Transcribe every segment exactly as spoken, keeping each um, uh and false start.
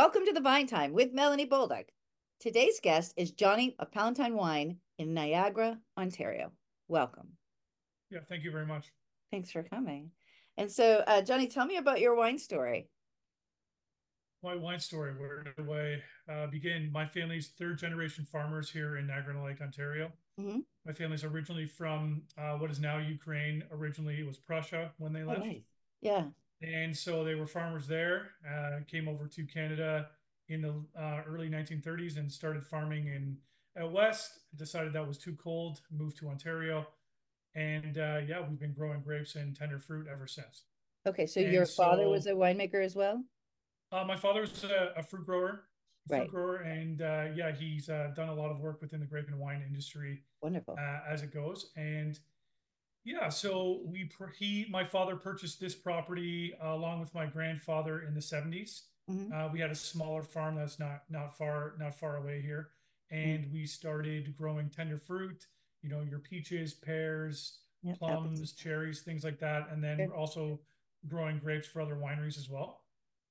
Welcome to the Vine Time with Melanie Bolduc. Today's guest is Johnny of Palatine Wine in Niagara, Ontario. Welcome. Yeah, thank you very much. Thanks for coming. And so, uh, Johnny, tell me about your wine story. My wine story, where did I uh, begin? My family's third generation farmers here in Niagara-on-Lake, Ontario. Hmm. My family's originally from uh, what is now Ukraine. Originally, it was Prussia when they Oh, left. nice. Yeah. And so they were farmers there, uh, came over to Canada in the uh, early nineteen thirties and started farming in out west. Decided that was too cold, moved to Ontario. And uh, yeah, we've been growing grapes and tender fruit ever since. Okay. So And your father was so a winemaker as well? Uh, my father was a, a fruit grower, fruit Right. grower, and uh, yeah, he's uh, done a lot of work within the grape and wine industry Wonderful. uh, as it goes. And yeah, so we he my father purchased this property uh, along with my grandfather in the seventies. Hmm. Uh, we had a smaller farm that's not not far not far away here, Mm. and we started growing tender fruit. You know, your peaches, pears, Yep. Apples. plums, cherries, things like that, and then Good. also growing grapes for other wineries as well.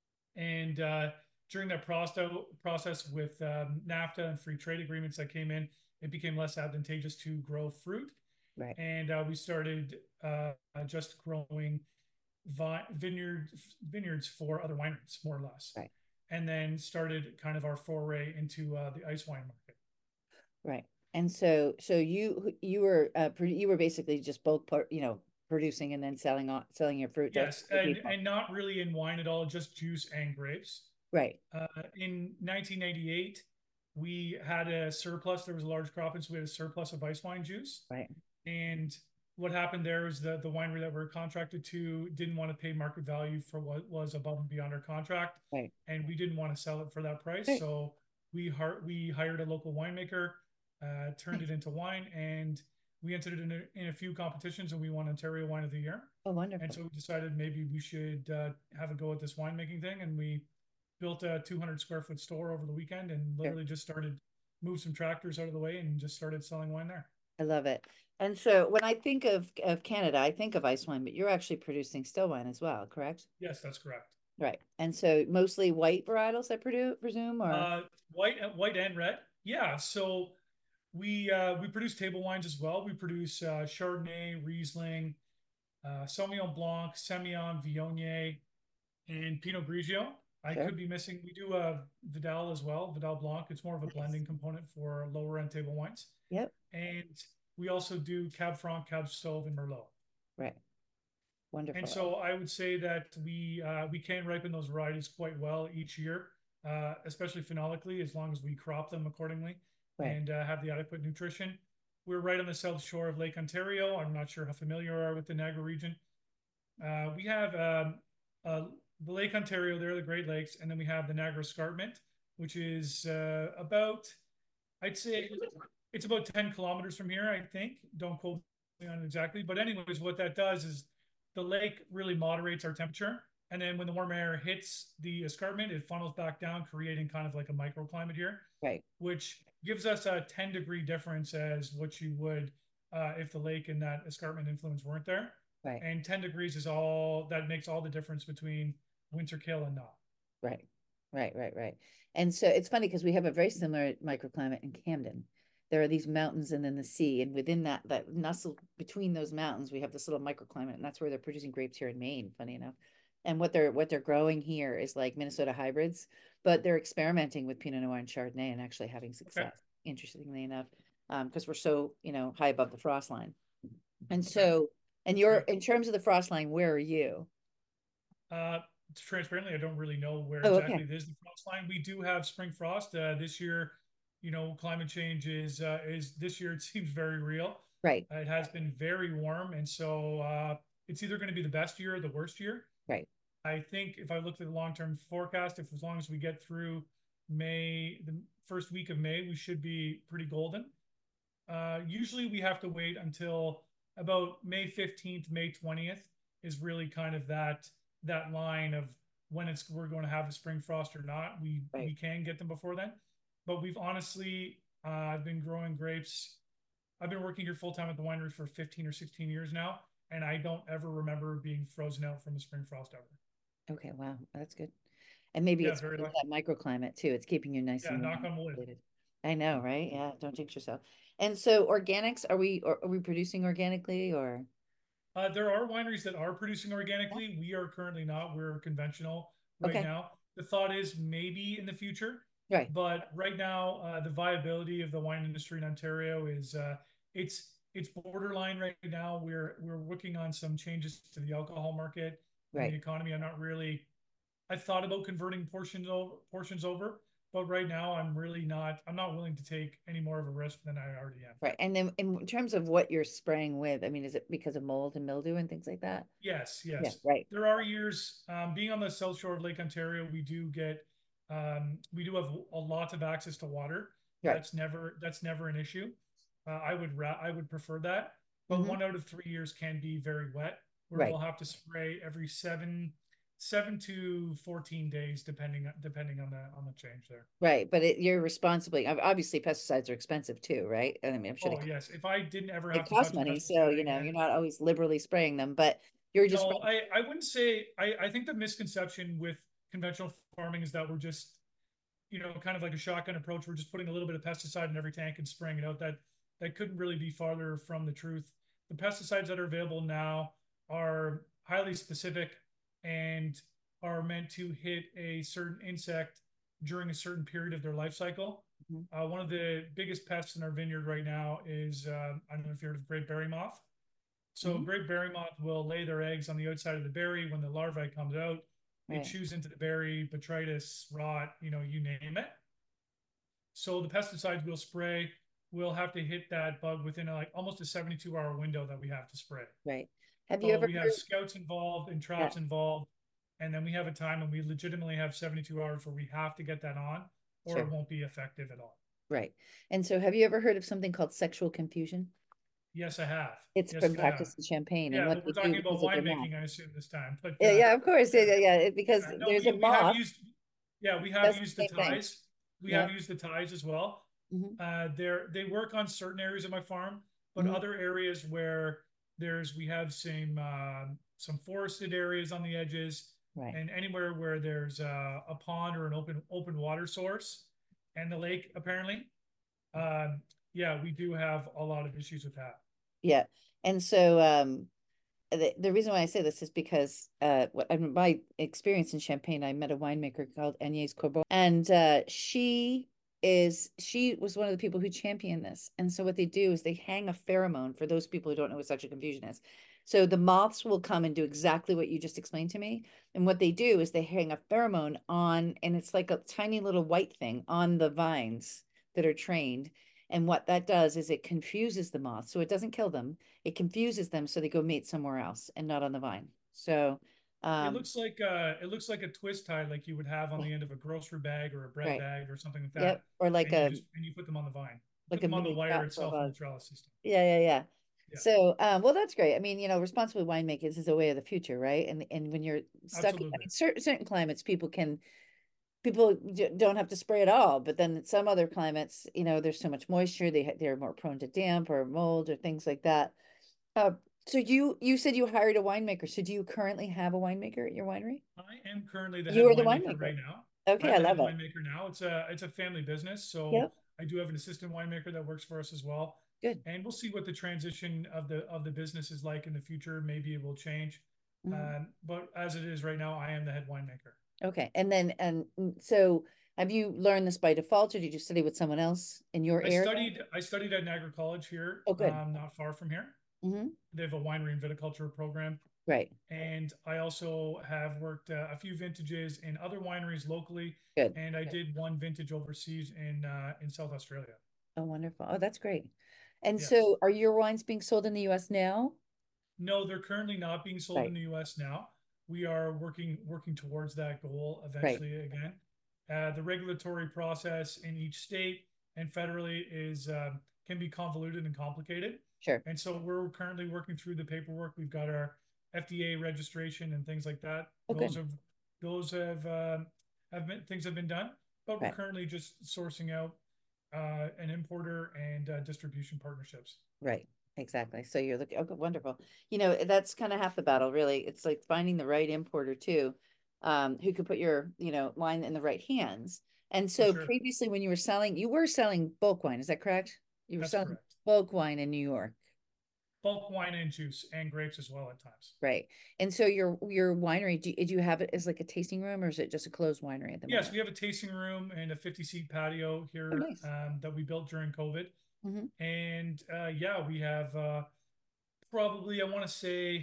And uh, during that process, process with um, NAFTA and free trade agreements that came in, it became less advantageous to grow fruit. Right. And uh, we started uh, just growing vi- vineyard, vineyards for other wineries, more or less. Right. And then started kind of our foray into uh, the ice wine market. Right. And so, so you you were uh, you were basically just bulk, you know, producing and then selling on selling your fruit to Yes, other and, people. and not really in wine at all, just juice and grapes. Right. Uh, in nineteen ninety-eight, we had a surplus. There was a large crop, and so we had a surplus of ice wine juice. Right. And what happened there was the, the winery that we are contracted to didn't want to pay market value for what was above and beyond our contract. Right. And we didn't want to sell it for that price. Right. So we, we hired a local winemaker, uh, turned it Nice. into wine, and we entered it in a, in a few competitions and we won Ontario Wine of the Year. Oh, And wonderful. so we decided maybe we should uh, have a go at this winemaking thing. And we built a two hundred square foot store over the weekend and Sure. literally just started move some tractors out of the way and just started selling wine there. I love it. And so when I think of of Canada, I think of ice wine, but you're actually producing still wine as well, correct? Yes, that's correct. Right. And so mostly white varietals, I predu- presume, or Uh, white, white and red. Yeah. So we uh, we produce table wines as well. We produce uh, Chardonnay, Riesling, uh, Sauvignon Blanc, Semillon, Viognier, and Pinot Grigio. I sure. could be missing. We do uh, Vidal as well, Vidal Blanc. It's more of a Nice. blending component for lower end table wines. Yep. And we also do Cab Franc, Cab Sauv, and Merlot. Right. And Wonderful. so I would say that we uh, we can ripen those varieties quite well each year, uh, especially phenolically, as long as we crop them accordingly Right. and uh, have the adequate nutrition. We're right on the south shore of Lake Ontario. I'm not sure how familiar you are with the Niagara region. Uh, we have um, uh, the Lake Ontario, there, the Great Lakes, and then we have the Niagara Escarpment, which is uh, about, I'd say, it's about ten kilometers from here, I think. Don't quote me on it exactly. But, anyways, what that does is the lake really moderates our temperature. And then when the warm air hits the escarpment, it funnels back down, creating kind of like a microclimate here, Right. which gives us a ten degree difference as what you would uh, if the lake and that escarpment influence weren't there. Right. And ten degrees is all that makes all the difference between winter kill and not. Right. Right. Right. Right. And so it's funny because we have a very similar microclimate in Camden. There are these mountains and then the sea, and within that that nestled between those mountains, we have this little microclimate, and that's where they're producing grapes here in Maine. Funny enough, and what they're what they're growing here is like Minnesota hybrids, but they're experimenting with Pinot Noir and Chardonnay and actually having Okay. success. Interestingly enough, um, because we're so you know high above the frost line, and Okay. so and That's you're great. in terms of the frost line, where are you? Uh, Transparently, I don't really know where Oh, exactly okay. it is the frost line. We do have spring frost uh, this year. You know, climate change is uh, is this year. It seems very real. Right. Uh, it has been very warm, and so uh, it's either going to be the best year or the worst year. Right. I think if I looked at the long term forecast, if as long as we get through May, the first week of May, we should be pretty golden. Uh, usually we have to wait until about May fifteenth, May twentieth is really kind of that that line of when it's we're going to have a spring frost or not. We Right. we can get them before then, but we've honestly uh, I've been growing grapes. I've been working here full time at the winery for fifteen or sixteen years now, and I don't ever remember being frozen out from a spring frost ever. Okay, wow, that's good. And maybe Yeah, it's very because of lucky. that microclimate too. It's keeping you nice Yeah, and warm knock and on wood. insulated. I know, right? Yeah, don't jinx yourself. And so organics, are we are, are we producing organically or? Uh, there are wineries that are producing Yeah. organically. We are currently not. We're conventional right Okay. now. The thought is maybe in the future, Right. but right now, uh, the viability of the wine industry in Ontario is uh, it's it's borderline right now. We're we're working on some changes to the alcohol market and the Right. economy. I'm not really. I thought about converting portions over portions over, but right now I'm really not. I'm not willing to take any more of a risk than I already am. Right. And then in terms of what you're spraying with, I mean, is it because of mold and mildew and things like that? Yes, Yeah. yes. Right. There are years, um, being on the south shore of Lake Ontario, we do get, um, we do have a lot of access to water. Right. That's never, that's never an issue. Uh, I would, ra- I would prefer that. But Hmm. one out of three years can be very wet, where Right. we'll have to spray every seven, seven to fourteen days, depending, depending on the, on the change there. Right. But it, you're responsibly, ob- obviously pesticides are expensive too, right? I mean, I'm sure they, Oh yes, if I didn't ever they have to cost touch a money. So, pesticide you know, you're again, not always liberally spraying them, but you're just, no, I, I wouldn't say, I, I think the misconception with conventional farming is that we're just, you know, kind of like a shotgun approach. We're just putting a little bit of pesticide in every tank and spraying it out. That that couldn't really be farther from the truth. The pesticides that are available now are highly specific and are meant to hit a certain insect during a certain period of their life cycle. Mhm. Uh, one of the biggest pests in our vineyard right now is uh, I don't know if you heard of great berry moth. So Mhm. great berry moth will lay their eggs on the outside of the berry. When the larvae comes out, it Right. chews into the berry, botrytis, rot, you know, you name it. So the pesticides we'll spray will have to hit that bug within a, like almost a seventy-two hour window that we have to spray. Right. Have you So ever we have heard? scouts involved and Yeah. traps involved, and then we have a time and we legitimately have seventy-two hours where we have to get that on, or it Sure. won't be effective at all. Right. And so have you ever heard of something called sexual confusion? Yes, I have. It's Yes, from I have. Practice in Champagne and Yeah, what but they we're do talking about because of their moth. winemaking, I assume this time. But Yeah, uh, yeah, of course. Yeah, yeah, yeah, yeah. It- Because yeah, no, there's a we we have moth used, yeah, we have does used the the same thing. ties. We have Yeah. used the ties as well. Hmm. Uh, they're they work on certain areas of my farm, but Hmm. other areas where there's we have some uh, some forested areas on the edges, Right. and anywhere where there's uh, a pond or an open open water source, and the lake apparently. Um, yeah, we do have a lot of issues with that. Yeah. And so um the, the reason why I say this is because uh what in my experience in Champagne, I met a winemaker called Agnès Corbeau, and uh she is she was one of the people who championed this. And so what they do is they hang a pheromone for those people who don't know what sexual confusion is. So the moths will come and do exactly what you just explained to me. And what they do is they hang a pheromone on, and it's like a tiny little white thing on the vines that are trained. And what that does is it confuses the moths. So it doesn't kill them, it confuses them so they go mate somewhere else and not on the vine. So, It um, looks like uh, it looks like a twist tie, like you would have on yeah, the end of a grocery bag or a bread right. bag or something like that, Yep. Or like and you a just and you put them on the vine, like put a them on the mini wire trap for a itself in the bug. trellis system. Yeah, yeah, yeah. Yeah, So, um, well, that's great. I mean, you know, responsible winemaking is a way of the future, right? And and when you're stuck, I absolutely. mean, certain certain climates, people can people don't have to spray at all. But then some other climates, you know, there's so much moisture, they they're more prone to damp or mold or things like that. Uh, so you you said you hired a winemaker. So do you currently have a winemaker at your winery? I am currently the You head are the winemaker winemaker. right now. Okay, I'm I the head love it. winemaker now. It's a it's a family business, so Yep, I do have an assistant winemaker that works for us as well. good. And we'll see what the transition of the of the business is like in the future. Maybe it will change, Mhm. um, but as it is right now, I am the head winemaker. Okay, and then and mm, so have you learned this by default, or did you study with someone else in your I area? studied I studied at Niagara College here, Oh, good. um, not far from here. Hmm. They have a winery and viticulture program, Right. and I also have worked uh, a few vintages in other wineries locally, Good. and I did one vintage overseas in uh, in South Australia. Oh, wonderful. Oh, that's great. And Yes. so are your wines being sold in the U S now? No, they're currently not being sold in Right. the U S now. We are working working towards that goal Right. eventually again. Uh, the regulatory process in each state and federally is um, can be convoluted and complicated. Sure. And so we're currently working through the paperwork. We've got our F D A registration and things like that. Oh, Those good. have those have uh, have been things have been done, but we're Right. currently just sourcing out uh, an importer and uh, distribution partnerships. Right. Exactly. So you're looking, oh, good, wonderful. You know, that's kind of half the battle, really. It's like finding the right importer too. um, who could put your, you know, wine in the right hands. And For so sure. previously when you were selling, you were selling bulk wine, is that correct? You were That's selling correct. bulk wine in New York. Bulk wine and juice and grapes as well at times. Right. And so your your winery, do, do you have it as like a tasting room or is it just a closed winery at the Yes, moment? we have a tasting room and a fifty seat patio Oh, here nice. um, that we built during COVID. Hmm. And uh, yeah, we have uh, probably, I want to say,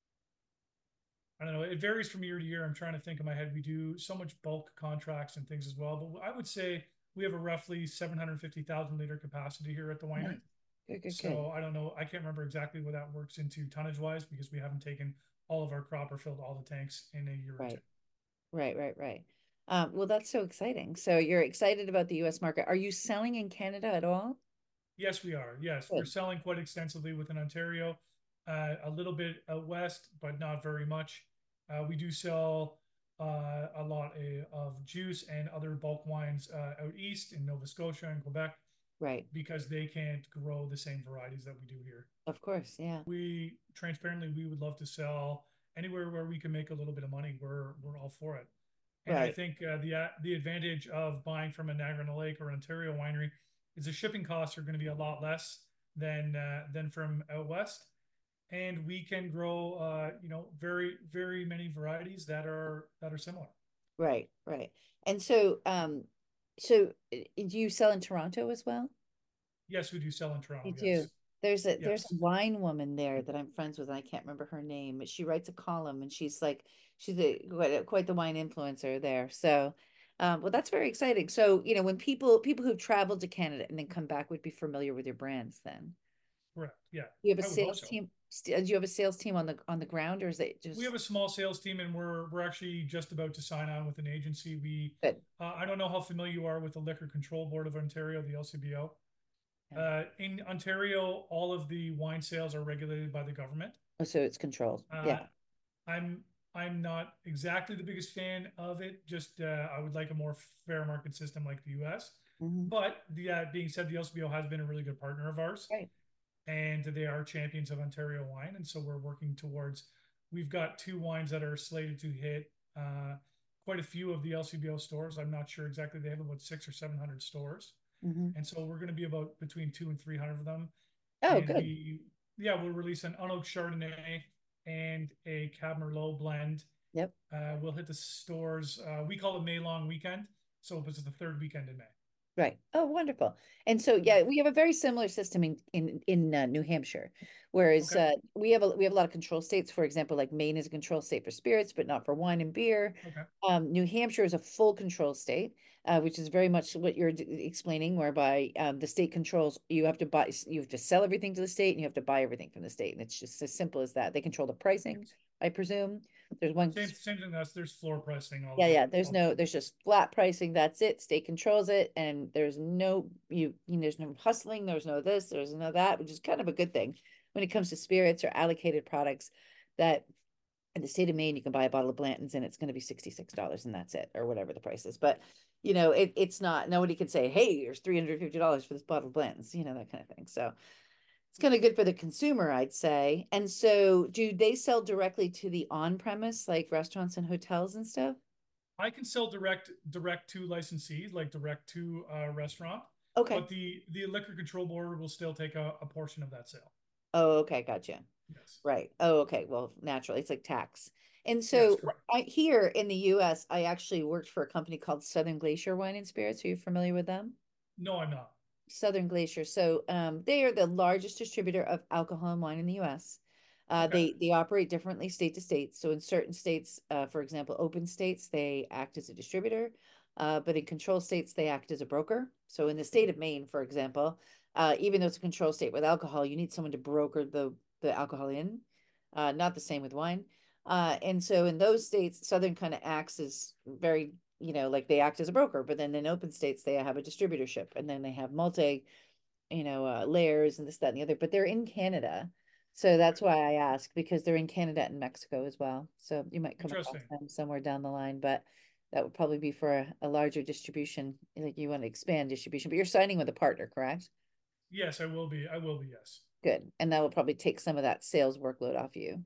I don't know, it varies from year to year. I'm trying to think in my head. We do so much bulk contracts and things as well. But I would say we have a roughly seven hundred fifty thousand liter capacity here at the winery. Nice. Good, good, good. So I don't know. I can't remember exactly what that works into tonnage wise because we haven't taken all of our crop or filled all the tanks in a year or two. Right. Right, right, right. Um, well, that's so exciting. So you're excited about the U S market. Are you selling in Canada at all? Yes, we are. Yes, we're Good. selling quite extensively within Ontario, uh, a little bit out west, but not very much. Uh, we do sell uh, a lot uh, of juice and other bulk wines uh, out east in Nova Scotia and Quebec Right. because they can't grow the same varieties that we do here. Of course. Yeah. We transparently we would love to sell anywhere where we can make a little bit of money. We're we're all for it. And I Right. think uh, the the advantage of buying from a Niagara-on-the-Lake or Ontario winery is the shipping costs are going to be a lot less than uh, than from out west, and we can grow uh, you know very very many varieties that are that are similar. Right. Right. And so, um, so uh, do you sell in Toronto as well? Yes, we do sell in Toronto. You do. Yes, There's a there's a yes. wine woman there that I'm friends with, and I can't remember her name, but she writes a column and she's like she's a quite, a, quite the wine influencer there. So, um, well, that's very exciting. So, you know, when people people who've traveled to Canada and then come back would be familiar with your brands then. Correct. Yeah, You have a I would hope sales so. team, st- do you have a sales team on the on the ground or is it We just have a small sales team, and we're we're actually just about to sign on with an agency. We good? uh, I don't know how familiar you are with the Liquor Control Board of Ontario, the L C B O. Yeah. Uh, in Ontario, all of the wine sales are regulated by the government. Oh, so it's controlled. Uh, Yeah. I'm I'm not exactly the biggest fan of it. Just uh, I would like a more fair market system like the U S. Hmm. But the uh, being said, the L C B O has been a really good partner of ours, Right. and they are champions of Ontario wine, and so we're working towards. We've got two wines that are slated to hit uh, quite a few of the L C B O stores. I'm not sure exactly. They have about six or seven hundred stores, Hmm. and so we're going to be about between two and three hundred of them. Oh, And good. we, yeah, we'll release an unoaked Chardonnay and a Cab Merlot blend. Yep. Uh, we'll hit the stores. Uh, we call it May long weekend, so it's the third weekend in May. Right. Oh, wonderful. And so, Yeah. yeah, we have a very similar system in in in uh, New Hampshire, whereas Okay. uh, we have a we have a lot of control states. For example, like Maine is a control state for spirits, but not for wine and beer. Okay. Um, New Hampshire is a full control state, uh, which is very much what you're d- explaining, whereby um, the state controls. You have to buy, you have to sell everything to the state, and you have to buy everything from the state, and it's just as simple as that. They control the pricing, Yes. I presume. There's one. Same same thing as there's floor pricing all Yeah, the yeah. There's all the no, time. there's just flat pricing. That's it. State controls it, and there's no you, you know, there's no hustling. There's no this. There's no that, which is kind of a good thing when it comes to spirits or allocated products. That in the state of Maine, you can buy a bottle of Blanton's and it's going to be sixty-six dollars and that's it, or whatever the price is. But you know, it, it's not. Nobody can say, "Hey, here's three hundred fifty dollars for this bottle of Blanton's," you know, that kind of thing. So it's kind of good for the consumer, I'd say. And so, do they sell directly to the on-premise, like restaurants and hotels and stuff? I can sell direct direct to licensees, like direct to a restaurant, Okay. but the the liquor control board will still take a, a portion of that sale. Oh, okay, gotcha. Yes. Right. Oh, okay. Well, naturally, it's like tax. And Yes, so correct. I here in the U S, I actually worked for a company called Southern Glacier Wine and Spirits. Are you familiar with them? No, I'm not. Southern Glacier. So um, they are the largest distributor of alcohol and wine in the U S. Uh, Okay. they they operate differently state to state. So in certain states, uh, for example, open states, they act as a distributor, uh, but in control states, they act as a broker. So in the state of Maine, for example, uh, even though it's a control state with alcohol, you need someone to broker the the alcohol in. Uh, not the same with wine. Uh, and so in those states, Southern kind of acts as very, you know, like they act as a broker, but then in open states, they have a distributorship and then they have multi, you know, uh, layers and this, that, and the other, but they're in Canada. So Okay. that's why I ask because they're in Canada and Mexico as well. So you might come across Interesting. them somewhere down the line, but that would probably be for a, a larger distribution. Like you want to expand distribution, but you're signing with a partner, correct? Yes, I will be. I will be. Yes. Good. And that will probably take some of that sales workload off you.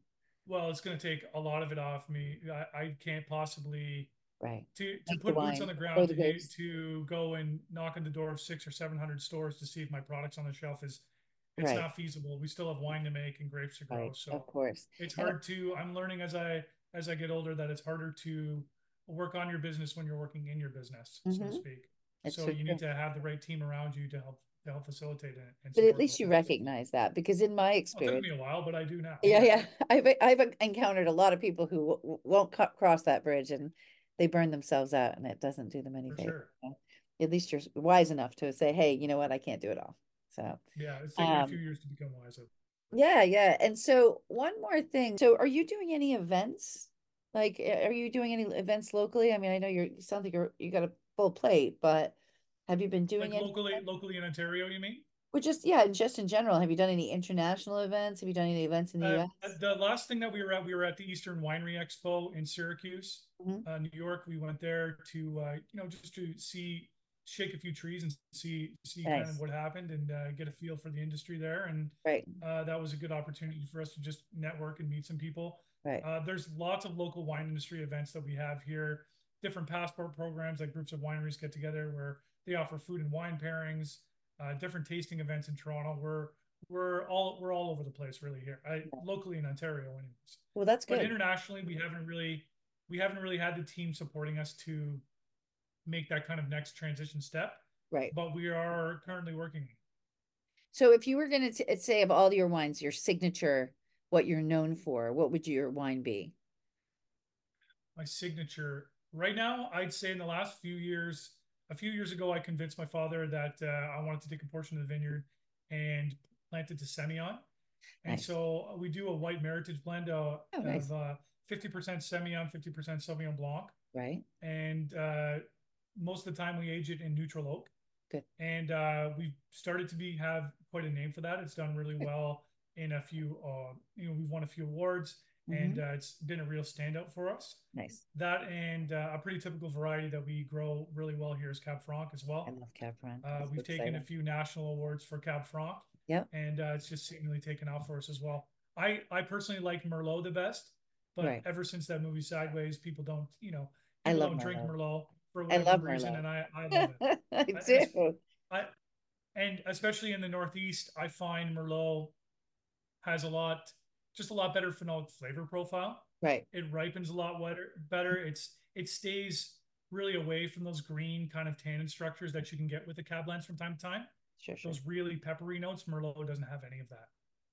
well, it's going to take a lot of it off me. I, I can't possibly Right. to to Make the put boots on wine the or ground the to do grapes. to go and knock on the door of six or seven hundred stores to see if my product's on the shelf is it's Right. not feasible. We still have wine to make and grapes to grow, Right. Of so course. it's And hard to. I'm learning as I as I get older that it's harder to work on your business when you're working in your business, so to hmm speak. it's So so you need true. to have the right team around you to help to help facilitate it and But at support least those you efforts. recognize that because in my Well, it took experience, me a while, but I do now. yeah, Yeah, yeah, I've I've encountered a lot of people who w- won't cut, cross that bridge and they burn themselves out and it doesn't do them any for favor. sure. So at least you're wise enough to say, hey, you know what, I can't do it all. So, Yeah, it's taken me a few um, years to become wiser. yeah, yeah. And so one more thing. So are you doing any events? Like, a- are you doing any events locally? I mean, I know you're, you sound like you're, you got a full plate, but have you been doing Like any, locally, locally in Ontario, you mean? or just, yeah, just in general, have you done any international events? Have you done any events in the Uh, U S? the last thing that we were at, we were at the Eastern Winery Expo in Syracuse, Mhm. uh, New York. We went there to, uh, you know, just to see, shake a few trees and see, see kind of Nice. what happened and uh, get a feel for the industry there. And Right, uh, that was a good opportunity for us to just network and meet some people. right. Uh, there's lots of local wine industry events that we have here, different passport programs like groups of wineries get together where they offer food and wine pairings, uh, different tasting events in Toronto. We're we're all we're all over the place really here. I Yeah. locally in Ontario anyways. Well, that's But good. internationally we haven't really we haven't really had the team supporting us to make that kind of next transition step, Right. but we are currently working. So if you were going to say of all your wines, your signature, what you're known for, what would your wine be? My signature right now, I'd say in the last few years, a few years ago, I convinced my father that uh, I wanted to take a portion of the vineyard and plant it to Semillon. And Nice. so we do a white meritage blend uh, Oh, of nice. uh, fifty percent Semillon, fifty percent Sauvignon Blanc. Right. And uh, most of the time we age it in neutral oak. Good. And uh, we've started to be have quite a name for that. It's done really Good. well in a few, uh, you know, we've won a few awards, and hmm uh, it's been a real standout for us. Nice. That and uh, a pretty typical variety that we grow really well here is Cab Franc as I well. love Cab Franc. Uh, That's so we've taken a exciting. few national awards for Cab Franc, Yep. and uh, it's just seemingly taken off for us as well. I I personally like Merlot the best, but Right. ever since that movie Sideways, people don't you know I people love don't drink Merlot. Merlot for I whatever love reason, Merlot. and I I love it. I I, and it's do. I and especially in the Northeast, I find Merlot has a lot, just a lot better phenolic flavor profile. Right. It ripens a lot better. Better. It's it stays really away from those green kind of tannin structures that you can get with the cab blends from time to time. Sure, sure. Those really peppery notes. Merlot doesn't have any of that.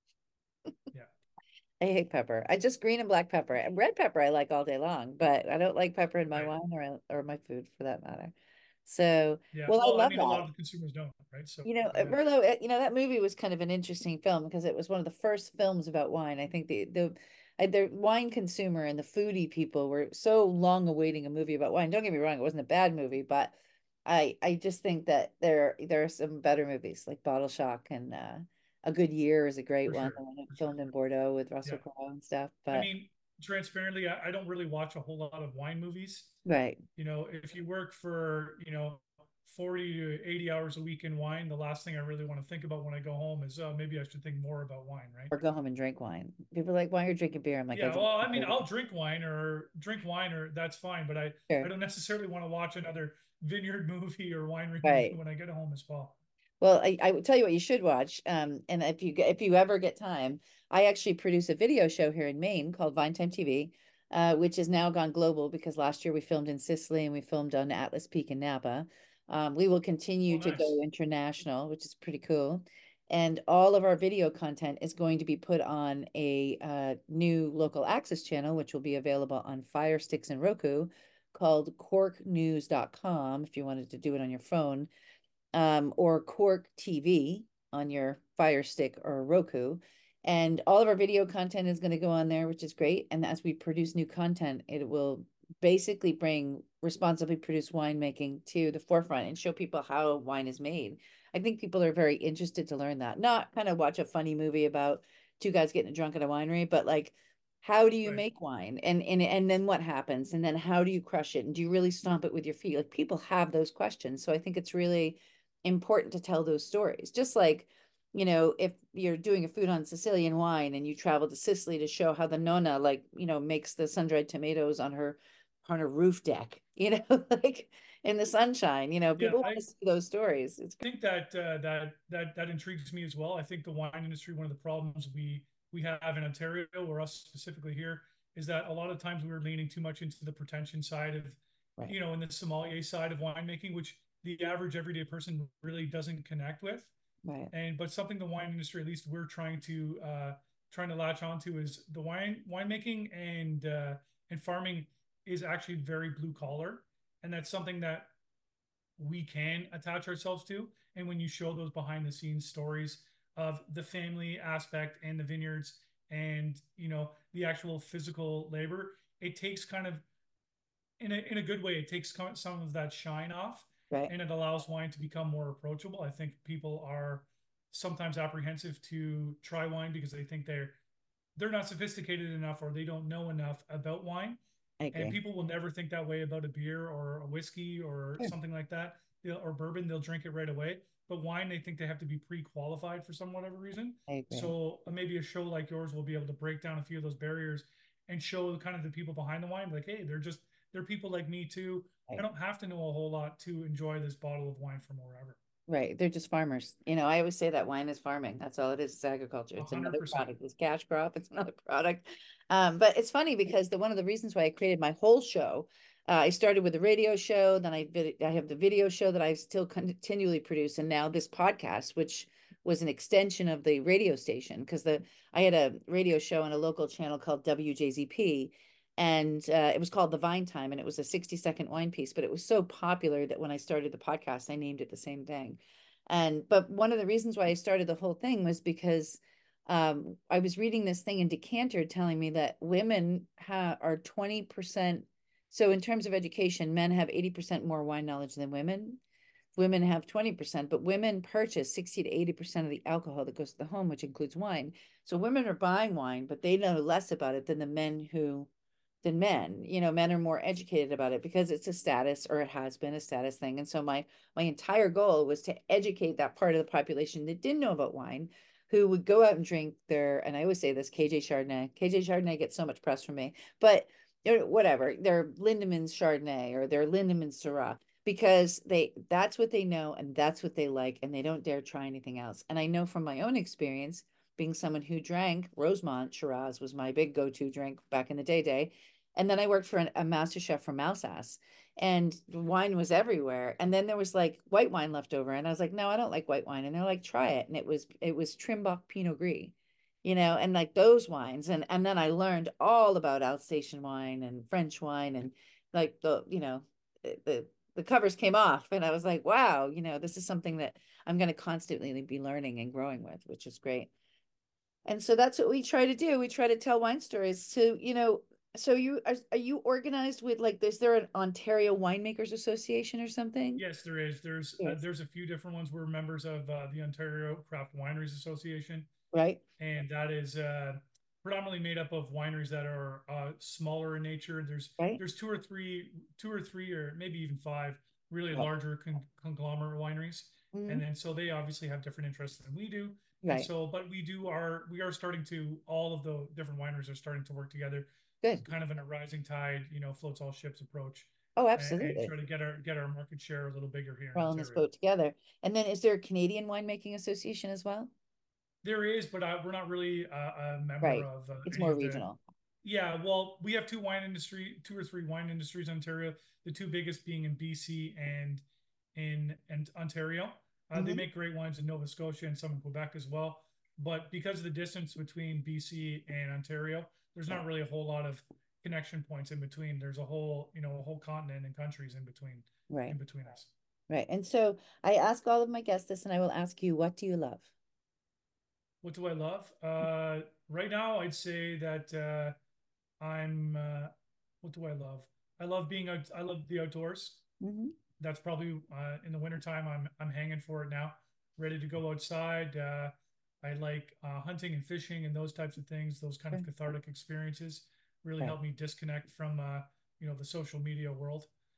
Yeah. I hate pepper. I just green and black pepper. And red pepper I like all day long, but I don't like pepper in my Right. wine or or my food for that matter. So, Yeah. well, I Well, I love mean, a lot that. of the consumers don't. Right. So You know, uh, yeah. Merlot, uh, you know, that movie was kind of an interesting film because it was one of the first films about wine. I think the the I, the wine consumer and the foodie people were so long awaiting a movie about wine. Don't get me wrong, it wasn't a bad movie, but I I just think that there there are some better movies like Bottle Shock and uh, A Good Year is a great For one, sure. the one that For sure. filmed in Bordeaux with Russell Yeah. Crowe and stuff. I But mean, transparently, I, I don't really watch a whole lot of wine movies. right, You know, if you work for, you know, forty to eighty hours a week in wine, the last thing I really want to think about when I go home is, oh, maybe I should think more about wine, right? or go home and drink wine. People are like, why are you drinking beer? I'm like, I Yeah, drink well, I mean, beer. I'll drink wine or drink wine or that's fine, but I I Sure. don't necessarily want to watch another vineyard movie or winery movie Right. when I get home as well. Well, I, I would tell you what you should watch. Um, and if you get- if you ever get time, I actually produce a video show here in Maine called Vine Time T V, uh, which has now gone global because last year we filmed in Sicily and we filmed on Atlas Peak in Napa. Um, we will Oh, continue to nice. go international, which is pretty cool. And all of our video content is going to be put on a uh, new local access channel, which will be available on Fire Sticks and Roku, called cork news dot com if you wanted to do it on your phone, um, or Cork T V on your Fire Stick or Roku. And all of our video content is going to go on there, which is great. And as we produce new content, it will basically bring responsibly produced winemaking to the forefront and show people how wine is made. I think people are very interested to learn that, not kind of watch a funny movie about two guys getting drunk at a winery, but like, how do you Right, make wine, and and and then what happens, and then how do you crush it, and do you really stomp it with your feet? Like, people have those questions, so I think it's really important to tell those stories. Just like you know, if you're doing a food on Sicilian wine and you travel to Sicily to show how the nonna, like, you know, makes the sun-dried tomatoes on her on her roof deck, you know, like in the sunshine, you know, Yeah, people want I to see those stories. It's think that uh, that that that intrigues me as well. I think the wine industry, one of the problems we we have in Ontario, or us specifically here, is that a lot of times we're leaning too much into the pretension side of, right, you know, in the sommelier side of winemaking, which the average everyday person really doesn't connect with. right. And but something the wine industry, at least we're trying to uh, trying to latch onto, is the wine winemaking and uh, and farming is actually very blue collar, and that's something that we can attach ourselves to. And when you show those behind the scenes stories of the family aspect and the vineyards and, you know, the actual physical labor, it takes kind of, in a, in a good way, it takes some of that shine off, Right. and it allows wine to become more approachable. I think people are sometimes apprehensive to try wine because they think they're they're not sophisticated enough or they don't know enough about wine. I And agree. people will never think that way about a beer or a whiskey or Sure. something like that. They'll, or bourbon, they'll drink it right away. But wine, they think they have to be pre-qualified for some whatever reason. I agree. So uh, maybe a show like yours will be able to break down a few of those barriers and show kind of the people behind the wine, like, hey, they're just they're people like me too. I Right. don't have to know a whole lot to enjoy this bottle of wine from wherever. Right. They're just farmers. You know, I always say that wine is farming. That's all it is. It's agriculture. A It's hundred another percent. product. It's cash crop. It's another product. Um, but it's funny because the one of the reasons why I created my whole show, uh, I started with a radio show, then I I have the video show that I still continually produce, and now this podcast, which was an extension of the radio station, because the I had a radio show on a local channel called W J Z P, and uh, it was called The Vine Time, and it was a sixty second wine piece, but it was so popular that when I started the podcast, I named it the same thing. And but one of the reasons why I started the whole thing was because um, I was reading this thing in Decanter telling me that women ha- are twenty percent. So in terms of education, men have eighty percent more wine knowledge than women. Women have twenty percent, but women purchase sixty to eighty percent of the alcohol that goes to the home, which includes wine. So women are buying wine, but they know less about it than the men who than men. You know, men are more educated about it because it's a status, or it has been a status thing. And so my my entire goal was to educate that part of the population that didn't know about wine, who would go out and drink their, and I always say this, K J Chardonnay. K J Chardonnay gets so much press from me, but whatever, their Lindemans Chardonnay or their Lindemans Syrah, because they that's what they know and that's what they like, and they don't dare try anything else. And I know from my own experience, being someone who drank Rosemont Shiraz was my big go-to drink back in the day day. And then I worked for an, a master chef from Alsace, and wine was everywhere. And then there was like white wine left over, and I was like, no, I don't like white wine. And they're like, try it. And it was it was Trimbach Pinot Gris, you know, and like those wines. And and then I learned all about Alsatian wine and French wine, and like the, you know, the the covers came off, and I was like, wow, you know, this is something that I'm going to constantly be learning and growing with, which is great. And so that's what we try to do. We try to tell wine stories. So, you know, so you are, are you organized with, like, is there an Ontario Winemakers Association or something? Yes, there is. There's uh, Yes. there's a few different ones. We're members of uh, the Ontario Craft Wineries Association, Right. and that is uh, predominantly made up of wineries that are uh, smaller in nature. There's Right. there's two or three, two or three, or maybe even five really Right. larger con- conglomerate wineries, Mhm. and then so they obviously have different interests than we do. And Right. so, but we do are we are starting to all of the different wineries are starting to work together, Good. kind of in a rising tide, you know, floats all ships approach, Oh, and, and absolutely. try to get our get our market share a little bigger here We're in all in this Ontario. boat together. And then is there a Canadian Winemaking Association as well? There is, but I, we're not really a, a member Right. of uh, It's any more of the. regional. Yeah, well, we have two wine industry, two or three wine industries in Ontario. The two biggest being in B C and in and Ontario. Uh, they Hmm. make great wines in Nova Scotia and some in Quebec as well. But because of the distance between B C and Ontario, there's Right. not really a whole lot of connection points in between. There's a whole, you know, a whole continent and countries in between, Right. in between us. Right. And so I ask all of my guests this, and I will ask you, what do you love? What do I love? Uh, right now, I'd say that uh, I'm. Uh, what do I love? I love being out. I love the outdoors. Hmm. That's probably uh, in the wintertime. I'm I'm hanging for it now, ready to go outside. Uh, I like uh, hunting and fishing and those types of things. Those kind of Right. cathartic experiences really Right. help me disconnect from uh, you know the social media world.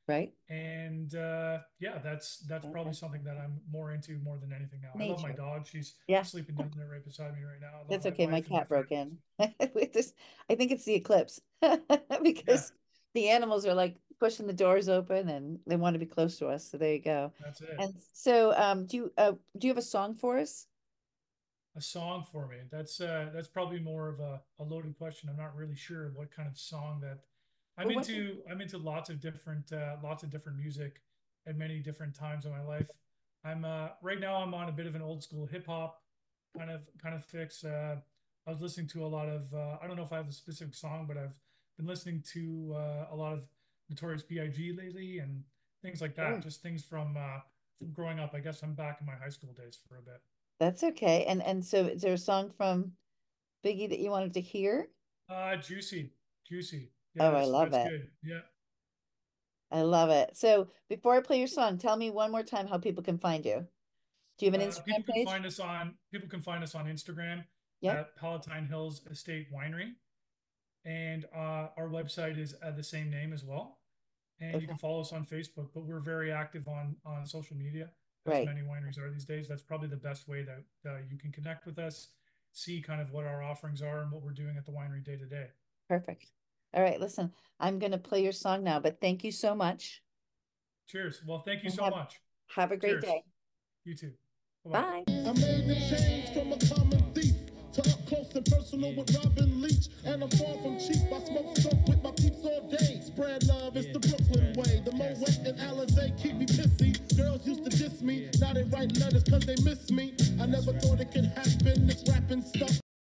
Right. And uh, yeah, that's that's probably Okay. something that I'm more into more than anything now. I love my Nature. dog. She's Yeah. sleeping down there right beside me right now. I love That's my okay. My wife and my cat broke family. in. With this, I think it's the eclipse Yeah, because the animals are like pushing the doors open and they want to be close to us. So there you go. that's it. And so, um, do you uh, do you have a song for us? A song for me. That's uh that's probably more of a, a loaded question. I'm not really sure what kind of song that I'm Well, what's into. I'm into lots of different uh, lots of different music at many different times in my life. I'm uh right now I'm on a bit of an old school hip hop kind of kind of fix. Uh, I was listening to a lot of uh, I don't know if I have a specific song, but I've been listening to uh, a lot of Notorious B I G lately and things like that. sure. Just things from uh, from growing up. I guess I'm back in my high school days for a bit. That's okay. And and so, is there a song from Biggie that you wanted to hear? Uh, juicy, juicy. Yeah, Oh, I that's love that's it. good. Yeah. I love it. So, before I play your song, tell me one more time how people can find you. Do you have an Uh, people Instagram can page? find us on people can find us on Instagram Yep. at Palatine Hills Estate Winery, and uh, our website is uh, the same name as well. And you Okay. can follow us on Facebook, but we're very active on on social media, as Right. many wineries are these days. That's probably the best way that uh, you can connect with us, see kind of what our offerings are and what we're doing at the winery day to day. Perfect. All right. Listen, I'm going to play your song now, but thank you so much Cheers. Well, thank you and so have much. have a great Cheers. day. You too. Bye bye. Bye. I made the change from a common thief to up close and personal with Robin Leach. And I'm far from cheap. I smoke stuff with my peeps all day. Spread love, it's the Brooklyn way. The Moet and Alizé keep me pissy. Girls used to diss me. Now they write letters cause they miss me. I never thought it could happen.